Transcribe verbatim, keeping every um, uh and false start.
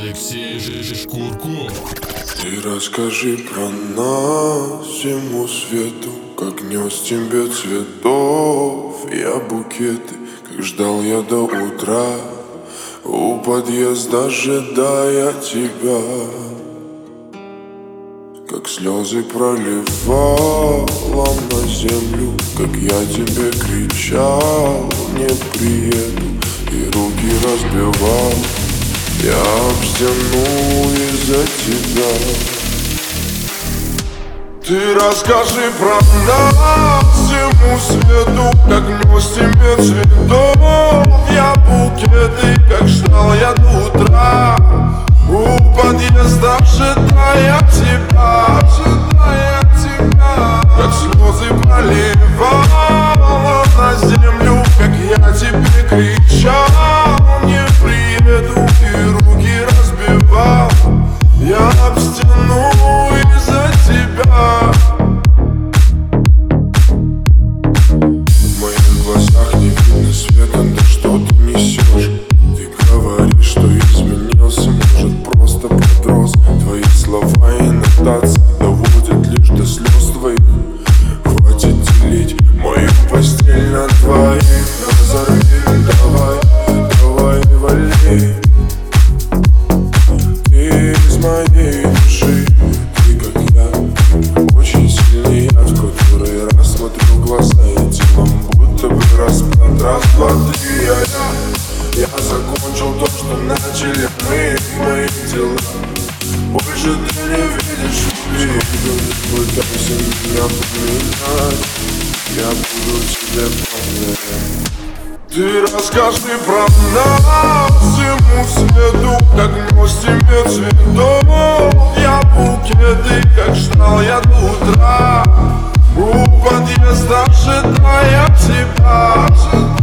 Алексей Шкурков. Ты расскажи про нас всему свету, как нес тебе цветов я букеты, как ждал я до утра у подъезда, ожидая тебя, как слезы проливала на землю, как я тебе кричал не приеду и руки разбивал я об стену из-за тебя. Ты расскажи про нас всему свету, как нес тебе цветов я букеты, как ждал я до утра у подъезда, ожидая тебя, ожидая тебя, как слезы проливала на землю, как я тебе кричал не приеду и руки разбивал я об стену из-за тебя. В моих глазах не видно света, да что ты несешь? Ты говоришь, что изменился, может просто подрос. Твои слова и нотации доводят лишь до слез твоих. Хватит делить мою постель на двоих. Разорви, давай, давай, вали. Ты из моей души, ты как я, очень сильный я, в который раз смотрю в глаза и телом будто бы распад. Раз, два, три, я, я, я закончил то, что начали мы, мои дела. Больше ты не видишь виду, не пытайся меня поменять, я буду тебе помнить. Ты расскажи про нас всему свету, как нес тебе цветов я букеты, как ждал я до утра у подъезда, ожидая тебя.